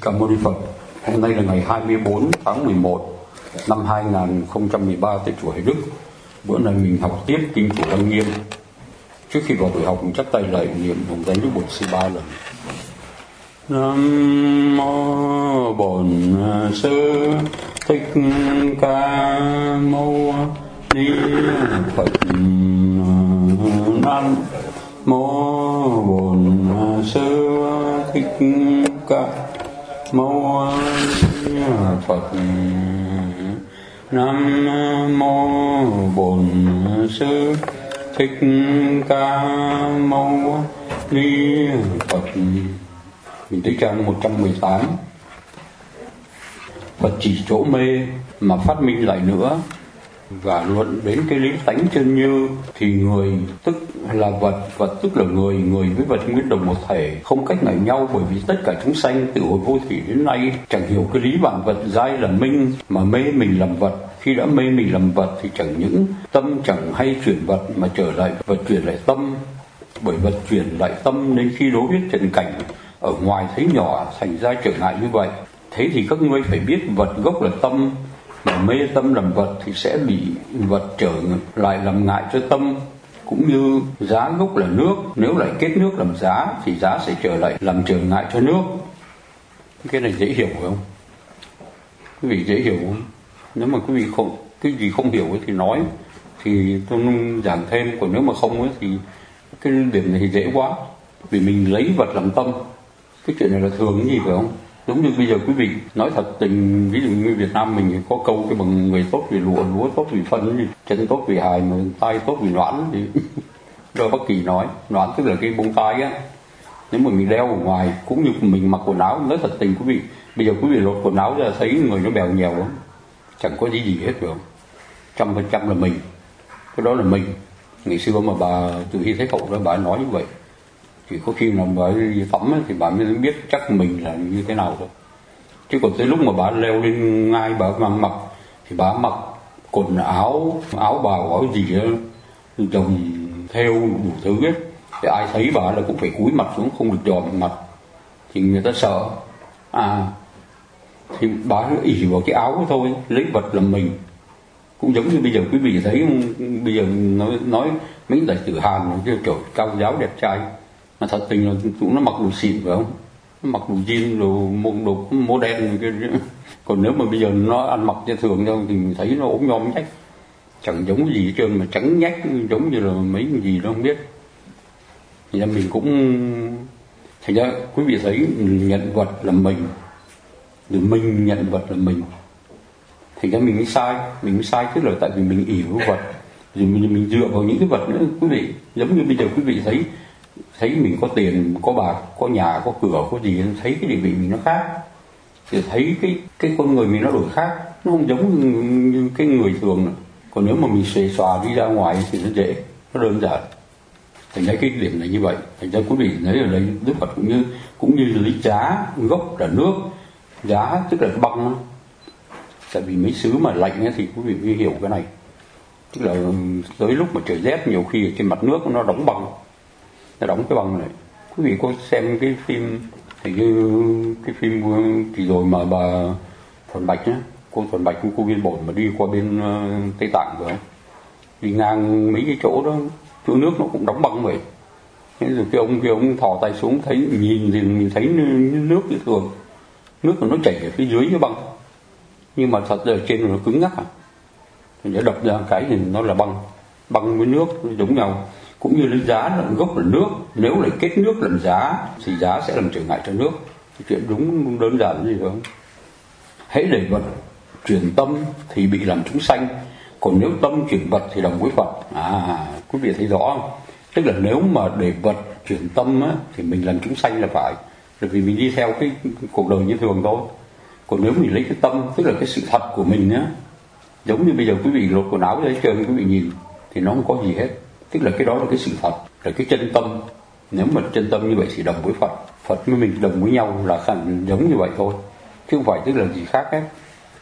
Cảm ơn Phật. Hôm nay là ngày 24 tháng 11 năm 2013 tại chùa Hải Đức. Bữa nay mình học tiếp kinh Phổ Lăng Nghiêm. Trước khi vào buổi học mình chắp tay lại niệm hồng danh Đức Bổn Sư 3 lần. Nam mô Bổn Sư Thích Ca Mâu Ni Phật. Nam mô Bổn Sư Thích Ca Mâu Ni Phật. Nam mô Bổn Sư Thích Ca Mâu Ni Phật. Mình tới trang 118. Phật chỉ chỗ mê mà phát minh lại nữa, và luận đến cái lý tánh chân như thì người tức là vật, vật tức là người, người với vật nguyên đồng một thể, không cách ngại nhau, bởi vì tất cả chúng sanh từ hồi vô thủy đến nay chẳng hiểu cái lý vạn vật giai là minh mà mê mình làm vật. Khi đã mê mình làm vật thì chẳng những tâm chẳng hay chuyển vật mà trở lại vật chuyển lại tâm, bởi vật chuyển lại tâm nên khi đối biết trần cảnh ở ngoài thấy nhỏ, thành ra trở ngại như vậy. Thế thì các ngươi phải biết vật gốc là tâm, mà mê tâm làm vật thì sẽ bị vật trở lại làm ngại cho tâm. Cũng như giá gốc là nước, nếu lại kết nước làm giá thì giá sẽ trở lại làm trở ngại cho nước. Cái này dễ hiểu không? Quý vị dễ hiểu không? Nếu mà quý vị không, cái gì không hiểu thì nói thì tôi giảng thêm, còn nếu mà không thì cái điểm này thì dễ quá. Vì mình lấy vật làm tâm, cái chuyện này là thường cái gì phải không? Giống như bây giờ quý vị nói thật tình, ví dụ như Việt Nam mình có câu cái bằng người tốt vì lúa, lúa tốt vì phân gì, chân tốt vì hài, mà tay tốt vì noãn thì Đôi Bắc Kỳ nói, noãn tức là cái bông tai á. Nếu mà mình đeo ở ngoài, cũng như mình mặc quần áo, nói thật tình quý vị, bây giờ quý vị lột quần áo ra thấy người nó bèo nhèo lắm, chẳng có gì hết phải không? 100% là mình, cái đó là mình. Ngày xưa mà bà Từ Hy Thái Hậu đó bà nói như vậy, thì có khi mà bà đi tắm ấy, thì bà mới biết chắc mình là như thế nào thôi. Chứ còn tới lúc mà bà leo lên ngai bà mang mặc thì bà mặc quần áo, áo bào, áo gì đó chồng theo đủ thứ ấy, thì ai thấy bà là cũng phải cúi mặt xuống, không được dòm mặt thì người ta sợ. Thì bà ỷ vào cái áo thôi, lấy vật làm mình. Cũng giống như bây giờ quý vị thấy, bây giờ nói mấy tài tử Hàn kêu trời cao giáo đẹp trai, mà thật tình là chúng nó mặc đồ xịn phải không? Nó mặc đồ jean, đồ modern kia. Còn nếu mà bây giờ nó ăn mặc cho thường đâu thì mình thấy nó ốm nhom nhách, chẳng giống gì hết trơn, mà trắng nhách giống như là mấy cái gì đó không biết. Thì ra mình cũng, thành ra quý vị thấy nhận vật là mình, rồi mình nhận vật là mình. Thành ra mình mới sai, tức là tại vì mình ỷ vào vật, rồi mình dựa vào những cái vật nữa quý vị. Giống như bây giờ quý vị thấy mình có tiền, có bạc, có nhà, có cửa, có gì, thấy cái địa vị mình nó khác, thì thấy cái con người mình nó đổi khác, nó không giống như cái người thường nữa. Còn nếu mà mình xuề xòa đi ra ngoài thì nó dễ, nó đơn giản. Thành ra cái điểm này như vậy. Thành ra quý vị thấy ở đây Đức Phật cũng như lý giá gốc là nước, giá tức là băng đó. Tại vì mấy xứ mà lạnh ấy, thì quý vị mới hiểu cái này. Tức là tới lúc mà trời rét nhiều khi ở trên mặt nước nó đóng băng, nó đóng cái băng này. Quý vị có xem cái phim, thì cái phim thì rồi mà bà Thuần Bạch nhá, cô Thuần Bạch, cô Viên Bổn mà đi qua bên Tây Tạng rồi, đi ngang mấy cái chỗ đó, chỗ nước nó cũng đóng băng vậy. Thế rồi cái ông thò tay xuống, thấy nhìn thì mình thấy nước như thường, nước nó chảy ở phía dưới cái băng, nhưng mà thật ra ở trên nó cứng ngắc thì để đập ra cái thì nó là băng với nước nó giống nhau. Cũng như lấy giá là gốc là nước, nếu lại kết nước làm giá thì giá sẽ làm trở ngại cho nước. Cái chuyện đúng đơn giản gì đó. Hễ để vật chuyển tâm thì bị làm chúng sanh, còn nếu tâm chuyển vật thì đồng với Phật. Quý vị thấy rõ không? Tức là nếu mà để vật chuyển tâm á, thì mình làm chúng sanh là phải, bởi vì mình đi theo cái cuộc đời như thường thôi. Còn nếu mình lấy cái tâm, tức là cái sự thật của mình á, giống như bây giờ quý vị lột quần áo ra trơn, quý vị nhìn thì nó không có gì hết, tức là cái đó là cái sự thật, là cái chân tâm. Nếu mà chân tâm như vậy thì đồng với Phật, Phật với mình đồng với nhau là giống như vậy thôi, chứ không phải tức là gì khác hết.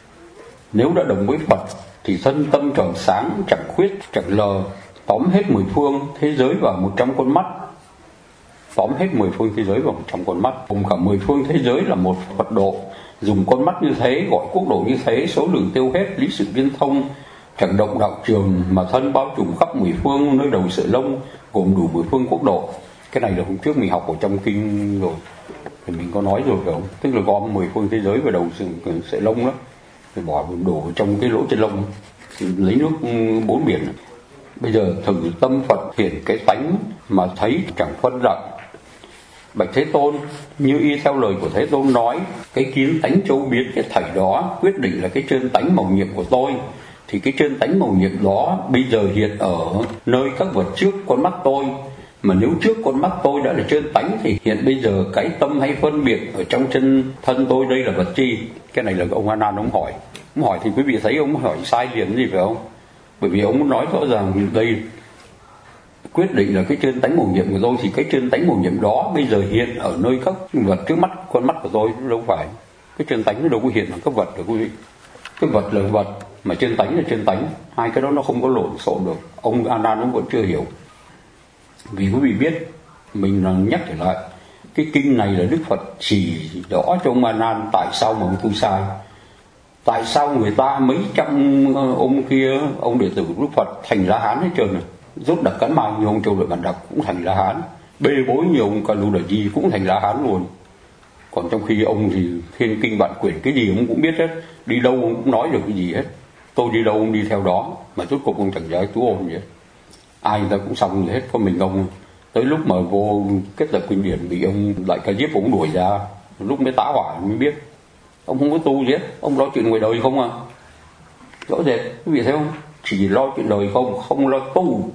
Nếu đã đồng với Phật thì thân tâm tròn sáng, chẳng khuyết chẳng lờ, tóm hết 10 phương thế giới vào 100 con mắt. tóm hết 10 phương thế giới vào trong con mắt, cùng cả 10 phương thế giới là một Phật độ, dùng con mắt như thế gọi quốc độ như thế, số lượng tiêu hết, lý sự viên thông, chẳng động đạo trường, mà thân bao trùm khắp 10 phương, nơi đầu sợi lông gồm đủ 10 phương quốc độ. Cái này là hôm trước mình học ở trong kinh rồi, thì mình có nói rồi phải không? Tức là gom 10 phương thế giới vào đầu sợi lông đó, thì bỏ đổ trong cái lỗ chân lông, lấy nước 4 biển. Bây giờ thử tâm Phật hiển cái tánh mà thấy chẳng phân rặng. Bạch Thế Tôn, như y theo lời của Thế Tôn nói, cái kiến tánh châu biến cái thảy đó quyết định là cái chân tánh màu nhiệm của tôi. Thì cái chân tánh màu nhiệm đó bây giờ hiện ở nơi các vật trước con mắt tôi. Mà nếu trước con mắt tôi đã là chân tánh thì hiện bây giờ cái tâm hay phân biệt ở trong chân thân tôi đây là vật chi? Cái này là ông A Nan ông hỏi. Ông hỏi thì quý vị thấy ông hỏi sai liền gì phải không? Bởi vì ông nói rõ ràng đây quyết định là cái chân tánh mầu nhiệm của tôi, thì cái chân tánh mầu nhiệm đó bây giờ hiện ở nơi các vật trước mắt con mắt của tôi, đâu phải cái chân tánh nó đâu có hiện ở các vật được quý vị. Cái vật là vật mà chân tánh là chân tánh, hai cái đó nó không có lộn xộn được. Ông A Nan ông vẫn chưa hiểu. Vì quý vị biết, mình là nhắc trở lại, cái kinh này là Đức Phật chỉ rõ cho ông A Nan tại sao mà ông tu sai. Tại sao người ta mấy trăm ông kia, ông đệ tử của Đức Phật thành La Hán hết trơn này. Rốt Đặc Cắn Mai như ông Châu Lợi Bản Đặc cũng thành La Hán, bê bối nhiều ông Ca Lu Đà Di cũng thành La Hán luôn. Còn trong khi ông thì thiên kinh vạn quyển, cái gì ông cũng biết hết, đi đâu ông cũng nói được cái gì hết. Tôi đi đâu ông đi theo đó, mà rốt cuộc ông chẳng giải tú ôn gì hết. Ai người ta cũng xong rồi hết, có mình ông tới lúc mà vô kết lập kinh điển bị ông Đại Ca Diếp ông đuổi ra, lúc mới tá hỏa mới biết. Ông không có tu gì hết, ông lo chuyện ngoài đời không à. Rõ rệt, quý vị thấy không? Chỉ lo chuyện đời không lo tu.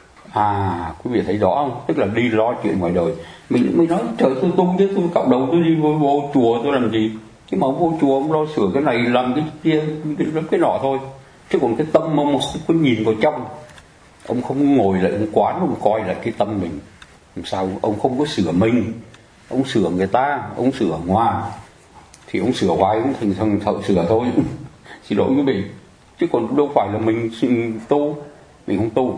Quý vị thấy rõ không? Tức là đi lo chuyện ngoài đời. Mình nói trời tôi tu chứ, tôi cạo đầu tôi đi vô chùa tôi làm gì? Chứ mà ông vô chùa ông lo sửa cái này làm cái kia, cái nọ thôi. Chứ còn cái tâm ông không có nhìn vào trong. Ông không ngồi lại ông quán, ông coi lại cái tâm mình. Làm sao ông không có sửa mình, ông sửa người ta, ông sửa ngoài. Thì ông sửa hoài cũng thành thợ sửa thôi. Xin lỗi quý vị. Chứ còn đâu phải là mình tu. Mình không tu.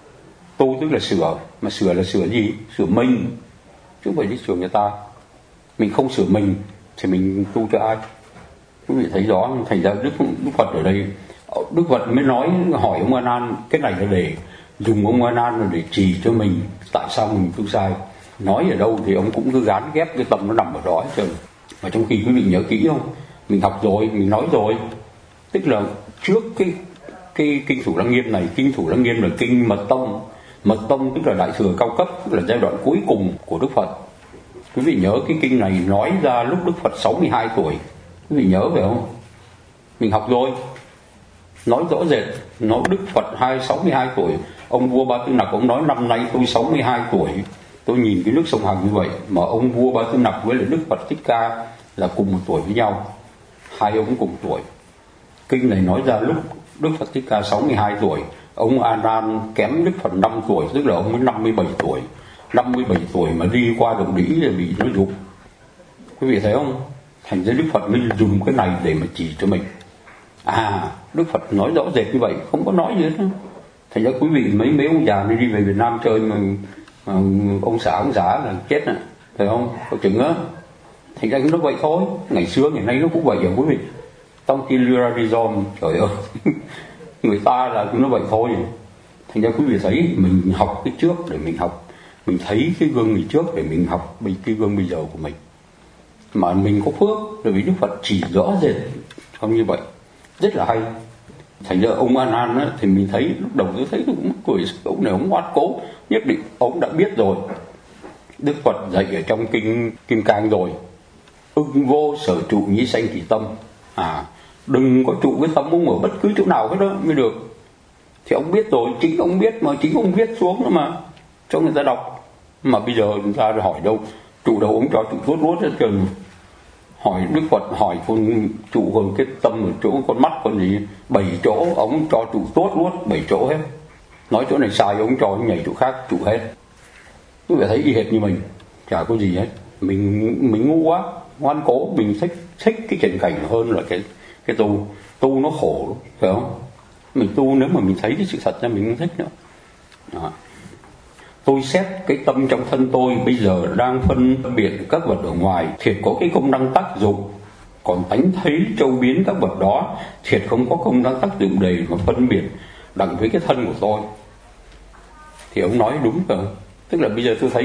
Tu tức là sửa. Mà sửa là sửa gì? Sửa mình, chứ không phải đi sửa người ta. Mình không sửa mình thì mình tu cho ai? Quý vị thấy rõ. Thành ra Đức Phật ở đây, Đức Phật mới nói, hỏi ông A Nan, cái này là để dùng ông A Nan là để chỉ cho mình tại sao mình tu sai. Nói ở đâu thì ông cũng cứ gán ghép cái tâm nó nằm ở đó hết trơn. Mà trong khi quý vị nhớ kỹ không, mình học rồi, mình nói rồi, tức là trước cái kinh Thủ Lăng Nghiêm này, kinh Thủ Lăng Nghiêm là kinh Mật Tông. Mật Tông tức là đại thừa cao cấp, tức là giai đoạn cuối cùng của Đức Phật. Quý vị nhớ cái kinh này nói ra lúc Đức Phật 62 tuổi. Quý vị nhớ phải không? Mình học rồi. Nói rõ rệt, nói Đức Phật 62 tuổi. Ông vua Ba Tư Nặc ông nói năm nay tôi 62 tuổi. Tôi nhìn cái nước sông Hằng như vậy, mà ông vua Ba Tư Nặc với lại Đức Phật Thích Ca là cùng một tuổi với nhau. Hai ông cùng tuổi. Kinh này nói ra lúc Đức Phật Thích Ca 62 tuổi, ông A Nan kém Đức Phật 5 tuổi, tức là ông mới 57 tuổi. 57 tuổi mà đi qua Động Đĩ là bị nó dục. Quý vị thấy không? Thành ra Đức Phật mới dùng cái này để mà chỉ cho mình. Đức Phật nói rõ rệt như vậy, không có nói gì hết. Thành ra quý vị mấy ông già đi về Việt Nam chơi mà ông xã là chết nè, phải không? Có chừng á. Thành ra nó vậy thôi. Ngày xưa ngày nay nó cũng vậy rồi quý vị. Trong khi Lyrarizom, trời ơi, người ta là nó vậy thôi. Thành ra quý vị thấy mình học cái trước để mình học, mình thấy cái gương người trước để mình học cái gương bây giờ của mình. Mà mình có phước, bởi vì Đức Phật chỉ rõ rệt không như vậy, rất là hay. Thành ra ông A Nan á, thì mình thấy lúc đầu tôi thấy cũng cười, ông này ông ngoan cố, nhất định ông đã biết rồi. Đức Phật dạy ở trong kinh Kim Cang rồi, ưng vô sở trụ nhĩ sanh kỳ tâm. Đừng có trụ cái tâm ông ở bất cứ chỗ nào hết đó mới được. Thì ông biết rồi, chính ông biết mà, chính ông viết xuống đó mà cho người ta đọc. Mà bây giờ người ta hỏi đâu, trụ đâu ông cho trụ tốt ruốt hết trơn. Hỏi Đức Phật hỏi con trụ còn cái tâm ở chỗ con mắt còn gì 7 chỗ, ông cho trụ tốt luôn 7 chỗ hết. Nói chỗ này sai ông cho nhảy chỗ khác trụ hết. Quý vị thấy y hệt như mình, chả có gì hết. Mình ngu quá, ngoan cố, mình thích cái trần cảnh hơn là cái tu nó khổ, phải không? Mình tu nếu mà mình thấy cái sự thật ra mình không thích nữa. Tôi xét cái tâm trong thân tôi bây giờ đang phân biệt các vật ở ngoài, thiệt có cái công năng tác dụng, còn tánh thấy châu biến các vật đó thiệt không có công năng tác dụng đầy mà phân biệt đặng với cái thân của tôi. Thì ông nói đúng rồi. Tức là bây giờ tôi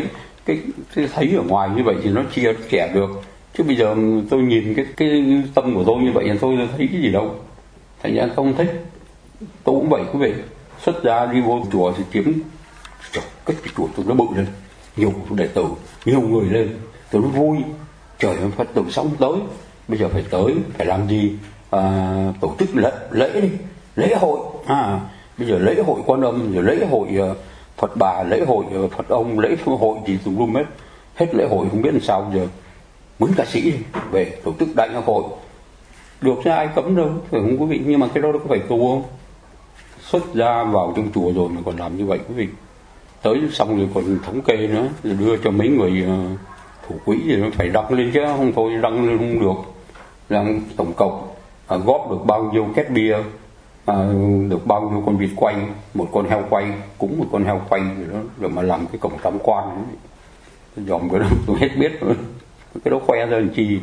thấy ở ngoài như vậy thì nó chia sẻ được, chứ bây giờ tôi nhìn cái tâm của tôi như vậy thì tôi thấy cái gì đâu. Thành ra không thích. Tôi cũng vậy quý vị, xuất gia đi vô chùa thì kiếm cái chùa tôi nó bự lên, nhiều đệ tử, nhiều người lên, tôi nó vui. Trời ơi, Phật tử xong tới, bây giờ phải tới, phải làm gì? Tổ chức lễ đi, lễ hội. Bây giờ lễ hội Quan Âm, rồi lễ hội Phật Bà, lễ hội Phật Ông, lễ hội gì tùm lum hết lễ hội không biết làm sao giờ. Mướn ca sĩ đi, về tổ chức đại nhạc hội, được chứ ai cấm đâu, phải không quý vị? Nhưng mà cái đó có phải tu không? Xuất gia vào trong chùa rồi mà còn làm như vậy quý vị. Tới xong rồi còn thống kê nữa, rồi đưa cho mấy người thủ quỹ thì nó phải đăng lên chứ không thôi đăng lên không được. Rằng tổng cộng góp được bao nhiêu két bia, được bao nhiêu con vịt quay, một con heo quay, cúng một con heo quay rồi mà làm cái cổng tam quan ấy. Dòm cái đó tôi hết biết rồi. Cái đó khoe ra làm chi,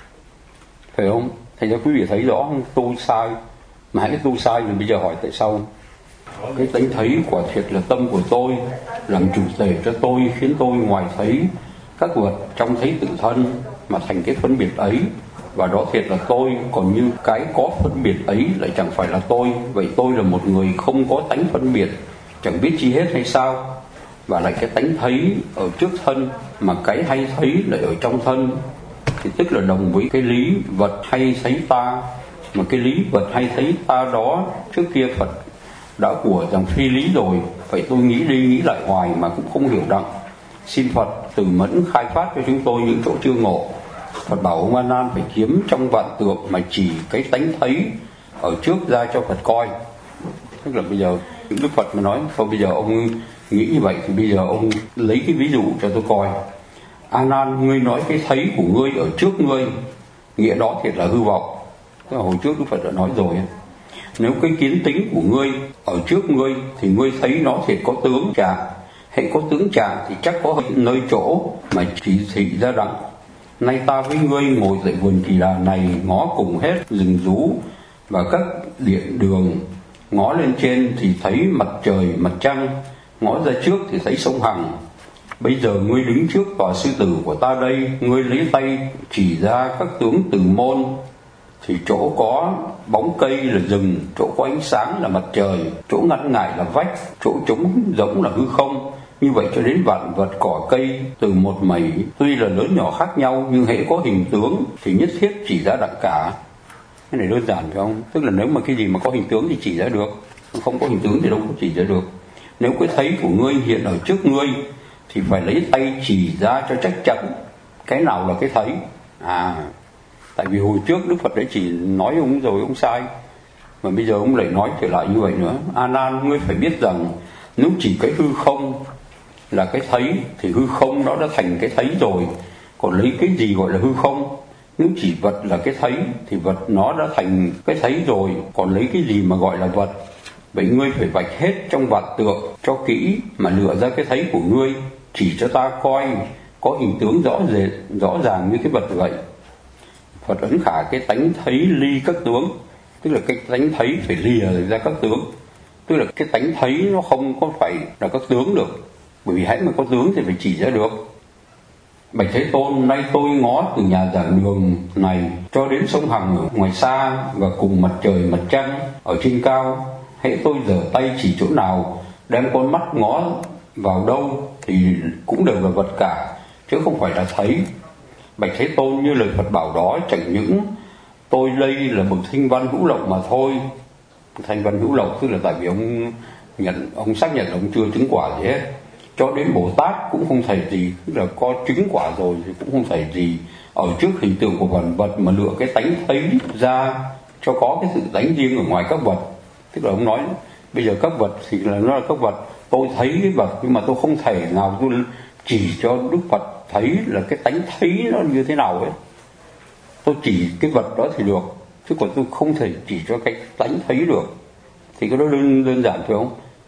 phải không? Thành ra quý vị thấy rõ không? Tu sai. Mà hãy tu sai rồi bây giờ hỏi tại sao? Cái tánh thấy quả thiệt là tâm của tôi làm chủ thể cho tôi, khiến tôi ngoài thấy các vật trong thấy tự thân mà thành cái phân biệt ấy, và đó thiệt là tôi, còn như cái có phân biệt ấy lại chẳng phải là tôi. Vậy tôi là một người không có tánh phân biệt, chẳng biết chi hết hay sao? Và lại cái tánh thấy ở trước thân, mà cái hay thấy lại ở trong thân, thì tức là đồng với cái lý vật hay thấy ta. Mà cái lý vật hay thấy ta đó trước kia Phật đã của rằng phi lý rồi, phải tôi nghĩ đi nghĩ lại hoài mà cũng không hiểu đặng. Xin Phật từ mẫn khai phát cho chúng tôi những chỗ chưa ngộ. Phật bảo ông A Nan phải kiếm trong vạn tượng mà chỉ cái tánh thấy ở trước ra cho Phật coi. Tức là bây giờ Đức Phật mà nói thôi bây giờ ông nghĩ như vậy thì bây giờ ông lấy cái ví dụ cho tôi coi. A Nan, ngươi nói cái thấy của ngươi ở trước ngươi, nghĩa đó thiệt là hư vọng. Hồi trước Đức Phật đã nói rồi, nếu cái kiến tính của ngươi ở trước ngươi thì ngươi thấy nó thiệt có tướng chàng. Hễ có tướng chàng thì chắc có nơi chỗ mà chỉ thị ra đặng. Nay ta với ngươi ngồi tại vườn kỳ đà này, ngó cùng hết rừng rú và các điện đường. Ngó lên trên thì thấy mặt trời, mặt trăng. Ngó ra trước thì thấy sông Hằng. Bây giờ ngươi đứng trước tòa sư tử của ta đây, ngươi lấy tay chỉ ra các tướng từ môn, thì chỗ có bóng cây là rừng, chỗ có ánh sáng là mặt trời, chỗ ngăn ngại là vách, chỗ trống rỗng là hư không. Như vậy cho đến vạn vật cỏ cây từ một mẩy, tuy là lớn nhỏ khác nhau, nhưng hễ có hình tướng thì nhất thiết chỉ ra đặng cả. Cái này đơn giản phải không? Tức là nếu mà cái gì mà có hình tướng thì chỉ ra được, không có hình tướng thì đâu có chỉ ra được. Nếu cái thấy của ngươi hiện ở trước ngươi thì phải lấy tay chỉ ra cho chắc chắn cái nào là cái thấy. Tại vì hồi trước Đức Phật đã chỉ nói ông rồi ông sai, mà bây giờ ông lại nói trở lại như vậy nữa. A Nan, ngươi phải biết rằng nếu chỉ cái hư không là cái thấy thì hư không nó đã thành cái thấy rồi, còn lấy cái gì gọi là hư không? Nếu chỉ vật là cái thấy thì vật nó đã thành cái thấy rồi, còn lấy cái gì mà gọi là vật? Vậy ngươi phải vạch hết trong vạn tượng cho kỹ mà lựa ra cái thấy của ngươi, chỉ cho ta coi có hình tướng rõ ràng như cái vật vậy. Phật ấn khả cái tánh thấy ly các tướng, tức là cái tánh thấy phải lìa ra các tướng, tức là cái tánh thấy nó không có phải là các tướng được, bởi vì hãy mà có tướng thì phải chỉ ra được. Bạch Thế Tôn, nay tôi ngó từ nhà giảng đường này cho đến sông Hằng ở ngoài xa, và cùng mặt trời mặt trăng ở trên cao, hễ tôi giở tay chỉ chỗ nào, đem con mắt ngó vào đâu thì cũng đều là vật cả, chứ không phải là thấy. Bạch Thế Tôn, như lời Phật bảo đó chẳng những tôi đây là bậc thanh văn hữu lậu mà thôi. Thanh văn hữu lậu tức là tại vì ông xác nhận là ông chưa chứng quả gì hết. Cho đến Bồ Tát cũng không thể gì, tức là có chứng quả rồi thì cũng không thể gì ở trước hình tượng của vạn vật mà lựa cái tánh thấy ra cho có cái sự tánh riêng ở ngoài các vật. Tức là ông nói bây giờ các vật thì là nó là các vật, tôi thấy cái vật nhưng mà tôi không thể nào tôi chỉ cho Đức Phật thấy là cái tánh thấy nó như thế nào ấy. Tôi chỉ cái vật đó thì được, chứ còn tôi không thể chỉ cho cái tánh thấy được. Thì cái đó đơn giản phải không?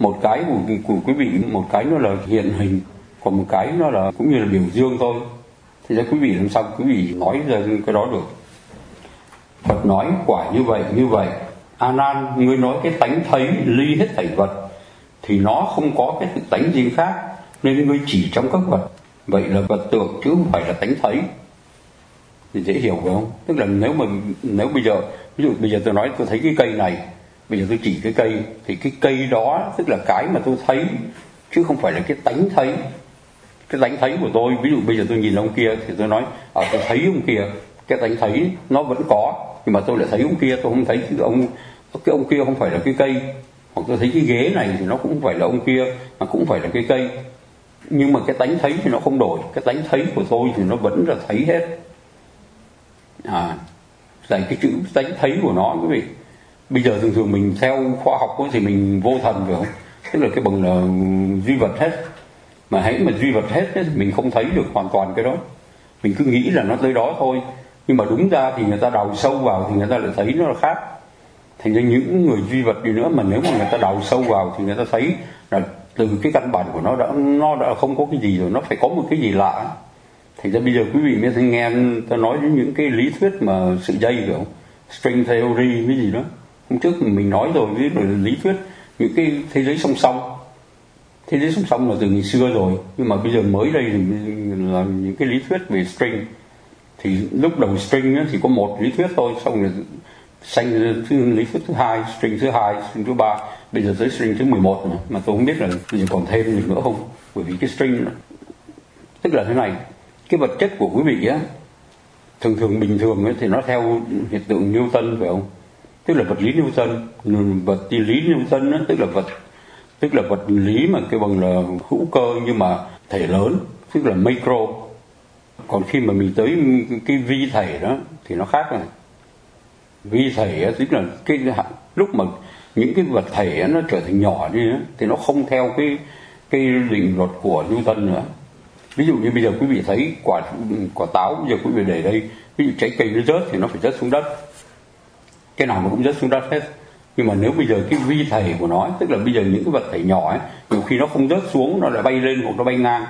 một cái của quý vị, một cái nó là hiện hình, còn một cái nó là cũng như là biểu dương thôi. Thì ra quý vị làm sao quý vị nói ra cái đó được? Phật nói quả như vậy. A Nan, ngươi nói cái tánh thấy ly hết thảy vật thì nó không có cái tánh riêng khác, nên ngươi chỉ trong các vật. Vậy là vật tượng chứ không phải là tánh thấy. Thì dễ hiểu phải không? Tức là nếu bây giờ, ví dụ bây giờ tôi nói tôi thấy cái cây này, bây giờ tôi chỉ cái cây, thì cái cây đó tức là cái mà tôi thấy, chứ không phải là cái tánh thấy. Cái tánh thấy của tôi, ví dụ bây giờ tôi nhìn ông kia thì tôi nói tôi thấy ông kia, cái tánh thấy nó vẫn có, nhưng mà tôi lại thấy ông kia, tôi không thấy cái ông kia không phải là cái cây. Hoặc tôi thấy cái ghế này thì nó cũng không phải là ông kia, mà cũng phải là cái cây. Nhưng mà cái tánh thấy thì nó không đổi, cái tánh thấy của tôi thì nó vẫn là thấy hết. Tại cái chữ tánh thấy của nó quý vị. Bây giờ thường mình theo khoa học thì mình vô thần phải không? Tức là cái bằng là duy vật hết. Mà hãy mà duy vật hết thì mình không thấy được hoàn toàn cái đó. Mình cứ nghĩ là nó tới đó thôi. Nhưng mà đúng ra thì người ta đào sâu vào thì người ta lại thấy nó là khác. Thành ra những người duy vật đi nữa mà nếu mà người ta đào sâu vào thì người ta thấy là từ cái căn bản của nó đã không có cái gì rồi, nó phải có một cái gì lạ. Thành ra bây giờ quý vị mới nghe ta nói đến những cái lý thuyết mà sợi dây phải không? String theory cái gì đó. Hôm trước mình nói rồi, với lý thuyết những cái thế giới song song. Thế giới song song là từ ngày xưa rồi, nhưng mà bây giờ mới đây thì là những cái lý thuyết về string. Thì lúc đầu string thì có một lý thuyết thôi, xong rồi sanh lý thuyết thứ hai, string thứ hai, string thứ ba, bây giờ tới string thứ 11 nữa. Mà tôi không biết là bây giờ còn thêm gì nữa không, bởi vì cái string tức là thế này, cái vật chất của quý vị á, thường bình thường ấy, thì nó theo hiện tượng Newton phải không? Tức là vật lý Newton, vật lý Newton á, tức là vật lý mà cái bằng là hữu cơ nhưng mà thể lớn, tức là micro. Còn khi mà mình tới cái vi thể đó thì nó khác rồi. Vi thể á, tức là cái lúc mà những cái vật thể á, nó trở thành nhỏ đi á, thì nó không theo cái định luật của Newton nữa. Ví dụ như bây giờ quý vị thấy quả táo, bây giờ quý vị để đây, ví dụ trái cây nó rớt thì nó phải rớt xuống đất, cái nào nó cũng rớt xuống đất hết. Nhưng mà nếu bây giờ cái vi thể của nó, tức là bây giờ những cái vật thể nhỏ ấy, nhiều khi nó không rớt xuống, nó lại bay lên hoặc nó bay ngang.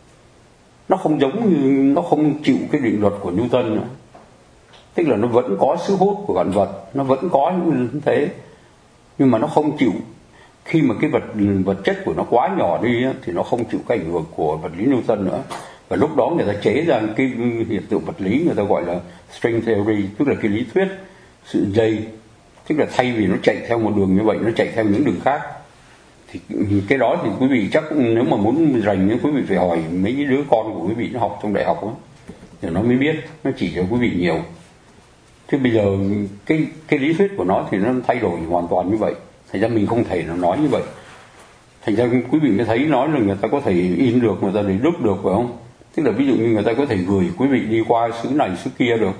Nó không giống như, nó không chịu cái định luật của Newton nữa. Tức là nó vẫn có sức hút của vạn vật, nó vẫn có như thế, nhưng mà nó không chịu. Khi mà cái vật chất của nó quá nhỏ đi á, thì nó không chịu cái ảnh hưởng của vật lý Newton nữa. Và lúc đó người ta chế ra cái hiện tượng vật lý người ta gọi là string theory, tức là cái lý thuyết sự dây. Tức là thay vì nó chạy theo một đường như vậy, nó chạy theo những đường khác. Thì cái đó thì quý vị chắc nếu mà muốn rành quý vị phải hỏi mấy đứa con của quý vị nó học trong đại học đó, thì nó mới biết, nó chỉ cho quý vị nhiều. Chứ bây giờ cái lý thuyết của nó thì nó thay đổi hoàn toàn như vậy. Thành ra mình không thể nó nói như vậy. Thành ra quý vị mới thấy nói là người ta có thể in được, người ta để đúc được phải không? Tức là ví dụ như người ta có thể gửi quý vị đi qua xứ này xứ kia được.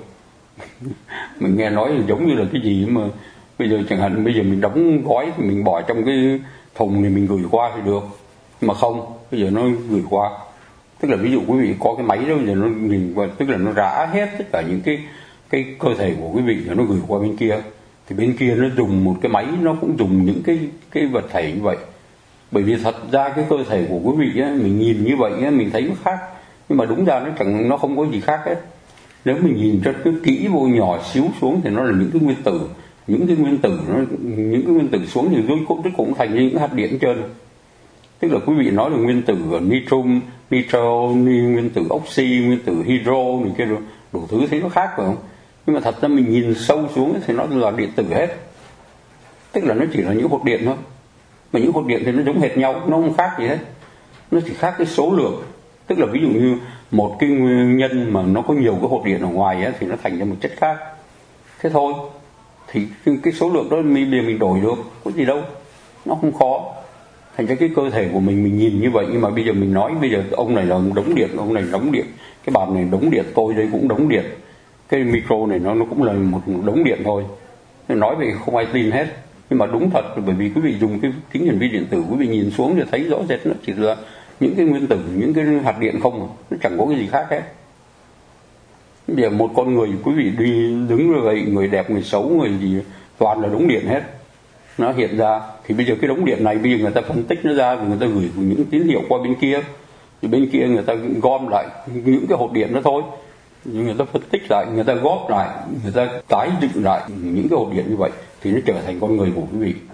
Mình nghe nói là giống như là cái gì mà bây giờ chẳng hạn bây giờ mình đóng gói thì mình bỏ trong cái thùng thì mình gửi qua thì được. Nhưng mà không, bây giờ nó gửi qua. Tức là ví dụ quý vị có cái máy đó, bây giờ nó nhìn qua, tức là nó rã hết tất cả những cái cơ thể của quý vị rồi nó gửi qua bên kia. Thì bên kia nó dùng một cái máy, nó cũng dùng những cái vật thể như vậy. Bởi vì thật ra cái cơ thể của quý vị á, mình nhìn như vậy á, mình thấy nó khác, nhưng mà đúng ra nó không có gì khác hết. Nếu mình nhìn cho cái kỹ vô nhỏ xíu xuống thì nó là những cái nguyên tử, những cái nguyên tử xuống thì cuối cũng thành những hạt điện hết trơn. Tức là quý vị nói là nguyên tử nitro, nguyên tử oxy, nguyên tử hydro này kia, đủ thứ thấy nó khác phải không? Nhưng mà thật ra mình nhìn sâu xuống thì nó là điện tử hết. Tức là nó chỉ là những hột điện thôi. Mà những hột điện thì nó giống hệt nhau, nó không khác gì hết. Nó chỉ khác cái số lượng. Tức là ví dụ như một cái nguyên nhân mà nó có nhiều cái hột điện ở ngoài ấy, thì nó thành ra một chất khác. Thế thôi. Thì cái số lượng đó mình đổi được, có gì đâu. Nó không khó. Thành ra cái cơ thể của mình nhìn như vậy, nhưng mà bây giờ mình nói bây giờ ông này là đống điện, ông này đống điện, cái bàn này đống điện, tôi đây cũng đống điện, cái micro này nó cũng là một đống điện thôi. Nói vậy không ai tin hết. Nhưng mà đúng thật, bởi vì quý vị dùng cái kính hiển vi điện tử, quý vị nhìn xuống thì thấy rõ rệt nó chỉ là những cái nguyên tử, những cái hạt điện không, nó chẳng có cái gì khác hết. Bây giờ một con người quý vị đi đứng như vậy, người đẹp, người xấu, người gì toàn là đống điện hết. nó hiện ra. Thì bây giờ cái đống điện này bây giờ người ta phân tích nó ra, người ta gửi những tín hiệu qua bên kia, thì bên kia người ta gom lại những cái hột điện đó thôi, người ta phân tích lại, người ta góp lại, người ta tái dựng lại những cái hột điện như vậy thì nó trở thành con người của quý vị.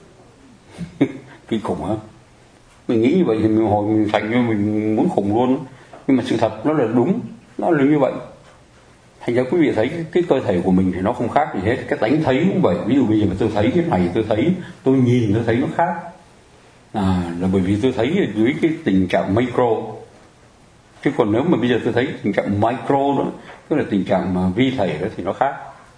Kinh khủng hả? Mình nghĩ như vậy thì hồi mình thành như mình muốn khủng luôn, nhưng mà sự thật nó là đúng, nó là như vậy. Thành ra quý vị thấy cái cơ thể của mình thì nó không khác gì hết, cái tánh thấy cũng vậy. Ví dụ bây giờ mà tôi thấy cái này, tôi nhìn tôi thấy nó khác, là bởi vì tôi thấy ở dưới cái tình trạng micro. Chứ còn nếu mà bây giờ tôi thấy tình trạng micro đó, tức là tình trạng mà vi thể đó thì nó khác.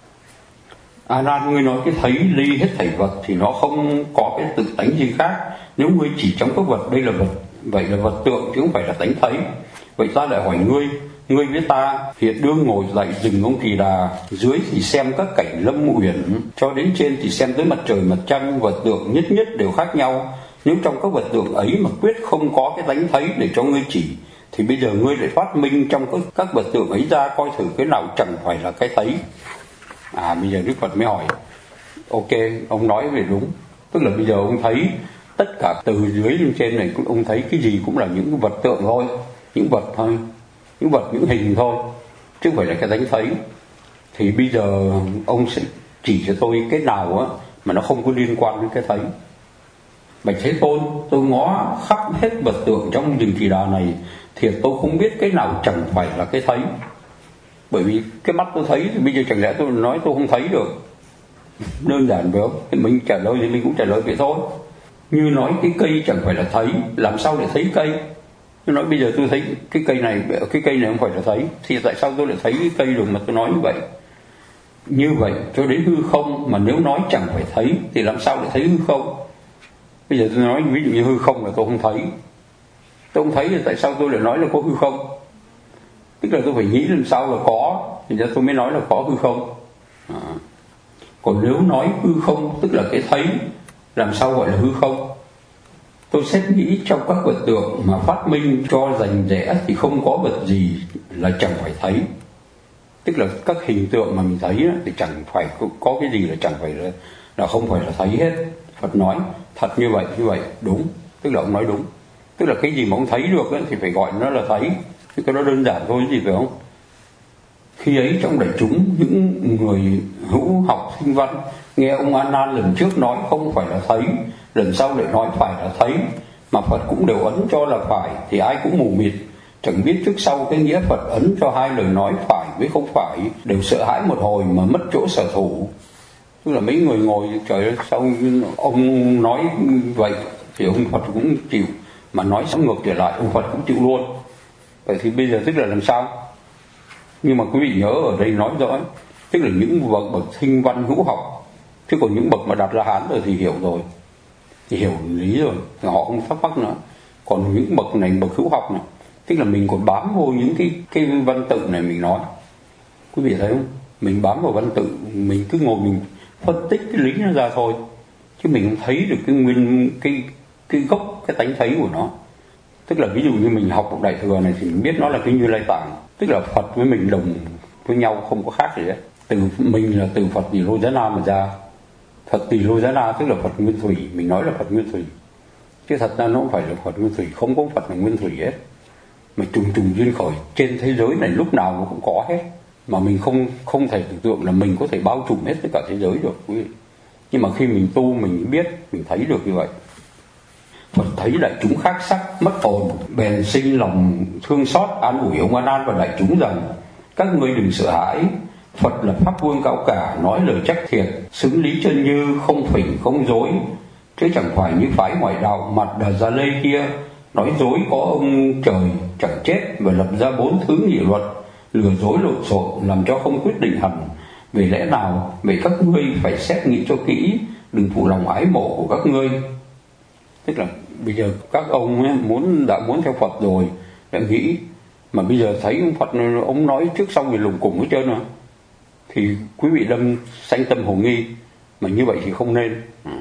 A Nan, ngươi nói cái thấy ly hết thảy vật thì nó không có cái tự tánh gì khác. Nếu ngươi chỉ trong các vật đây là vật, vậy là vật tượng chứ không phải là tánh thấy. Vậy ta lại hỏi ngươi với ta hiện đương ngồi tại rừng ông Kỳ Đà, dưới thì xem các cảnh lâm uyển, cho đến trên thì xem tới mặt trời mặt trăng, vật tượng nhất nhất đều khác nhau. Nếu trong các vật tượng ấy mà quyết không có cái tánh thấy để cho ngươi chỉ, thì bây giờ ngươi lại phát minh trong các vật tượng ấy ra coi thử cái nào chẳng phải là cái thấy. Bây giờ Đức Phật mới hỏi, ok, ông nói về đúng. Tức là bây giờ ông thấy tất cả từ dưới lên trên này, ông thấy cái gì cũng là những vật tượng thôi, những vật thôi, những vật, những hình thôi, chứ không phải là cái tánh thấy. Thì bây giờ ông sẽ chỉ cho tôi cái nào á mà nó không có liên quan đến cái thấy. Bạch Thế Tôn, tôi ngó khắp hết vật tượng trong rừng Kỳ Đà này, thiệt tôi không biết cái nào chẳng phải là cái thấy. Bởi vì cái mắt tôi thấy thì bây giờ chẳng lẽ tôi nói tôi không thấy được? Đơn giản phải không? Thì mình trả lời thì mình cũng trả lời vậy thôi. Như nói cái cây chẳng phải là thấy, làm sao để thấy cây? Tôi nói bây giờ tôi thấy cái cây này không phải là thấy, thì tại sao tôi lại thấy cái cây được mà tôi nói như vậy? Như vậy cho đến hư không, mà nếu nói chẳng phải thấy thì làm sao để thấy hư không? Bây giờ tôi nói ví dụ như hư không là tôi không thấy. Tôi không thấy thì tại sao tôi lại nói là có hư không? Tức là tôi phải nghĩ làm sao là có, thì tôi mới nói là có hư không. Còn nếu nói hư không tức là cái thấy, làm sao gọi là hư không? Tôi xét nghĩ trong các vật tượng mà phát minh cho rành rẽ thì không có vật gì là chẳng phải thấy. Tức là các hình tượng mà mình thấy thì chẳng phải có cái gì là chẳng phải là không phải là thấy hết. Phật nói thật như vậy đúng, tức là ông nói đúng. Tức là cái gì mà ông thấy được thì phải gọi nó là thấy. Thì cái đó đơn giản thôi gì phải không? Khi ấy trong đại chúng, những người hữu học sinh văn nghe ông A Nan lần trước nói không phải là thấy, lần sau lại nói phải là thấy, mà Phật cũng đều ấn cho là phải, thì ai cũng mù mịt, chẳng biết trước sau cái nghĩa Phật ấn cho hai lời nói phải với không phải, đều sợ hãi một hồi mà mất chỗ sở thủ. Tức là mấy người ngồi trời ơi, sao ông nói vậy thì ông Phật cũng chịu, mà nói xong ngược trở lại ông Phật cũng chịu luôn. Vậy thì bây giờ tức là làm sao? Nhưng mà quý vị nhớ ở đây nói rõ, tức là những bậc sinh văn hữu học, chứ còn những bậc mà đặt ra hán rồi thì hiểu rồi, thì hiểu lý rồi, thì họ không thắc mắc nữa. Còn những bậc này, bậc hữu học này, tức là mình còn bám vô những cái văn tự này mình nói. Quý vị thấy không? Mình bám vào văn tự, mình cứ ngồi mình phân tích cái lý nó ra thôi, chứ mình không thấy được cái nguyên cái gốc, cái tánh thấy của nó. Tức là ví dụ như mình học Đại Thừa này thì mình biết nó là cái Như Lai Tạng, tức là Phật với mình đồng với nhau, không có khác gì hết. Từ mình là từ Phật Tỳ Lô Giá Na mà ra. Phật Tỳ Lô Giá Na tức là Phật Nguyên Thủy, mình nói là Phật Nguyên Thủy, chứ thật ra nó không phải là Phật Nguyên Thủy, không có Phật là Nguyên Thủy hết. Mà trùng duyên khởi trên thế giới này lúc nào nó cũng có hết, mà mình không thể tưởng tượng là mình có thể bao trùm hết tất cả thế giới được quý vị. Nhưng mà khi mình tu mình biết, mình thấy được như vậy. Phật thấy đại chúng khác sắc mất hồn, bèn sinh lòng thương xót an ủi ông A Nan và đại chúng rằng: các ngươi đừng sợ hãi, Phật là pháp vương cao cả, nói lời chắc thiệt, xứng lý chân như, không phỉnh không dối, chứ chẳng phải như phái ngoại đạo mặt Đà Gia Lê kia nói dối có ông trời chẳng chết và lập ra 4 thứ nghị luật, lừa dối lộn xộn làm cho không quyết định hẳn. Về lẽ nào? Vậy các ngươi phải xét nghĩ cho kỹ, đừng phụ lòng ái mộ của các ngươi. Tức là bây giờ các ông ấy đã muốn theo Phật rồi, đã nghĩ, mà bây giờ thấy ông Phật ông nói trước sau gì lùng cùng hết trơn rồi, thì quý vị đâm sanh tâm hồ nghi, mà như vậy thì không nên.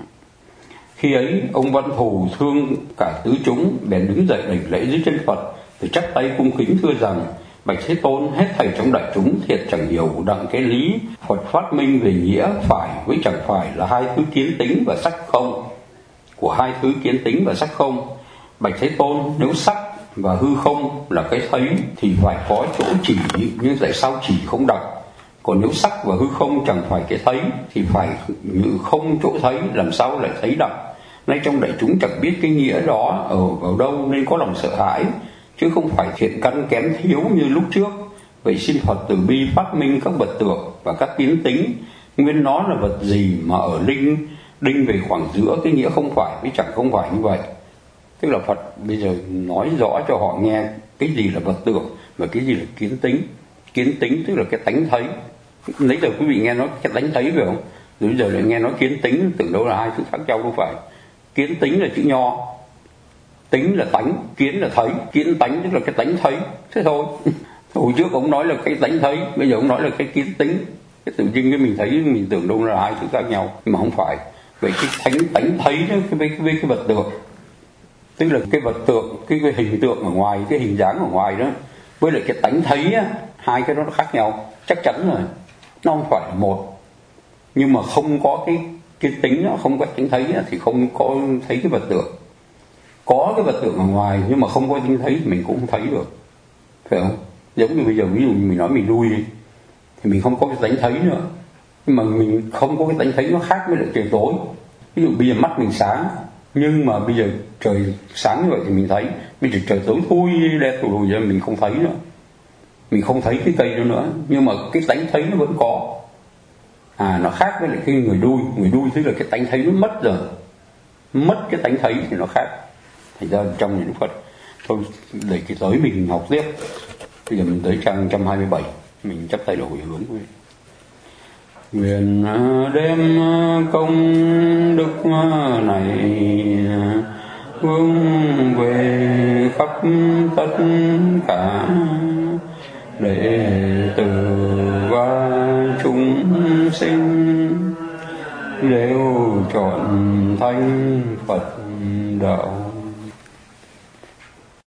Khi ấy ông Văn Thù thương cả tứ chúng, bèn đứng dậy đảnh lễ dưới chân Phật, rồi chắp tay cung kính thưa rằng: Bạch Thế Tôn, hết thầy trong đại chúng thiệt chẳng hiểu đặng cái lý Phật phát minh về nghĩa phải với chẳng phải là hai thứ kiến tính và sắc không, của hai thứ kiến tính và sắc không. Bạch Thế Tôn, nếu sắc và hư không là cái thấy thì phải có chỗ chỉ, nhưng tại sao chỉ không đặng? Còn nếu sắc và hư không chẳng phải cái thấy thì phải như không chỗ thấy, làm sao lại thấy đặng? Nay trong đại chúng chẳng biết cái nghĩa đó ở đâu nên có lòng sợ hãi, chứ không phải thiện căn kém thiếu như lúc trước. Vậy xin Phật từ bi phát minh các vật tượng và các kiến tính, nguyên nó là vật gì mà ở đinh về khoảng giữa cái nghĩa không phải với chẳng không phải như vậy. Tức là Phật bây giờ nói rõ cho họ nghe cái gì là vật tượng và cái gì là kiến tính. Kiến tính tức là cái tánh thấy. Nãy giờ quý vị nghe nói cái tánh thấy phải không? Rồi bây giờ lại nghe nói kiến tính, tưởng đâu là hai thứ khác nhau, đâu phải. Kiến tính là chữ nho, tính là tánh, kiến là thấy. Kiến tánh tức là cái tánh thấy, thế thôi. Hồi trước ông nói là cái tánh thấy, bây giờ ông nói là cái kiến tính. Cái tự nhiên cái mình thấy, mình tưởng đâu là hai thứ khác nhau, nhưng mà không phải. Vậy cái tánh thấy đó, với cái vật tượng, tức là cái vật tượng, cái hình tượng ở ngoài, cái hình dáng ở ngoài đó, với lại cái tánh thấy á, hai cái đó nó khác nhau, chắc chắn rồi. Nó không phải là một. Nhưng mà không có cái tính đó, không có tánh thấy đó, thì không có thấy cái vật tượng. Có cái vật tượng ở ngoài nhưng mà không có tánh thấy thì mình cũng không thấy được, phải không? Giống như bây giờ ví dụ mình nói mình lui đi thì mình không có cái tánh thấy nữa, nhưng mà mình không có cái tánh thấy, nó khác với lại trời tối. Ví dụ bây giờ mắt mình sáng, nhưng mà bây giờ trời sáng như vậy thì mình thấy. Bây giờ trời tối thui đen tù lùi ra mình không thấy nữa, mình không thấy cái cây đó nữa, nhưng mà cái tánh thấy nó vẫn có. Nó khác với lại cái người đuôi tức là cái tánh thấy nó mất rồi, mất cái tánh thấy thì nó khác. Thành ra trong những Phật thôi, để cái tới mình học tiếp. Bây giờ mình tới trang 127, mình chắp tay là hồi hướng. Nguyện đem công đức này hướng về khắp tất cả đệ tử và chúng sinh, đều trọn thanh Phật đạo.